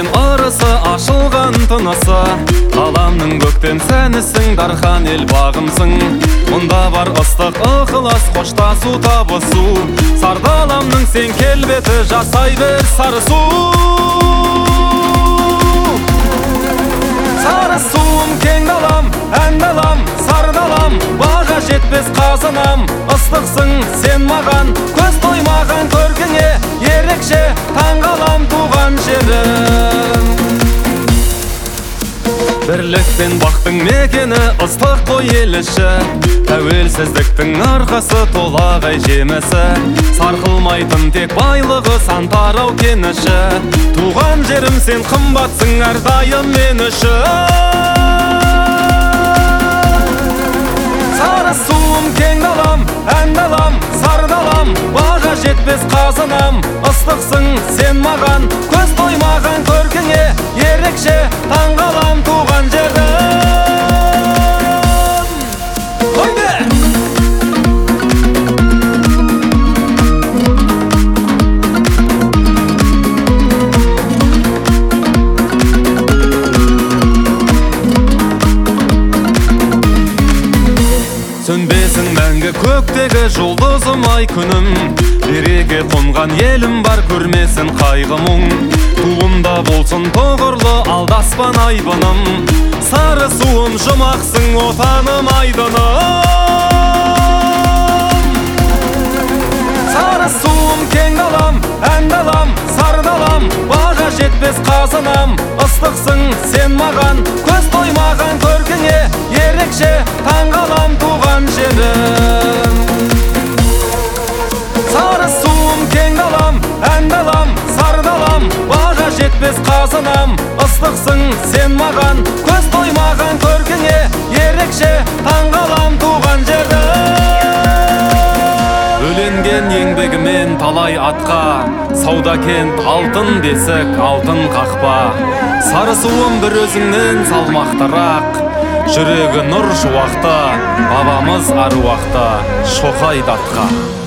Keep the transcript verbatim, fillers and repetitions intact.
сен ырысы, ашылған тынысы. Қаламның көктен сәнісің, дархан ел бағымсың. Мұнда бар ыстық ықылас, қоштасу табысу. Сардаламның сен келбеті, жасай бер сарысу. Сарысуым кең далам, ән далам, сардалам, баға жетпес қазынам. Ыстықсың сен маған, көз тоймаған көркіңе, ерекше таңғалам туған жерім. Бірлік пен бақтың мекені, ыстық қой ел іші. Тәуелсіздіктің арқасы, толағай жемісі. Сарқылмайтын тек байлығы, сан тарау кеніші. Туған жерім сен қымбатсың, әрдайым мен үшін. Сарысуым кең далам, ән далам, сардалам, баға жетпес қазынам. Ыстықсың сен маған, көз тоймаған көркіңе, ерекше таңғалам туған жерім. Қойды! Сөнбесін мәңгі көктегі жұлдызым ай күнім. Береке қонған елім бар, көрмесін қайғы мұң. Туымда болсын тоғырлы, алдаспан айбыным. Сарысуым жұмақсың, отаным айдыным. Сарысуым кең далам, ән далам, сардалам, баға жетпес қазынам. Ыстықсың сен маған, көз тоймаған көркіңе, ерекше таңғалам туған жерім. Сарысуым кең далам, ән далам, сардалам, баға жетпес қазынам. Ыстықсың сен маған, көз тоймаған көркіңе, ерекше таңғалам туған жерім. Өленген еңбегімен талай атқа, сауда кент алтын бесік, алтын қақпа. Сарысуым бір өзіңнен салмақтырақ, жүрегі нұр шуақты, бабамыз аруақты, шоқай датқа.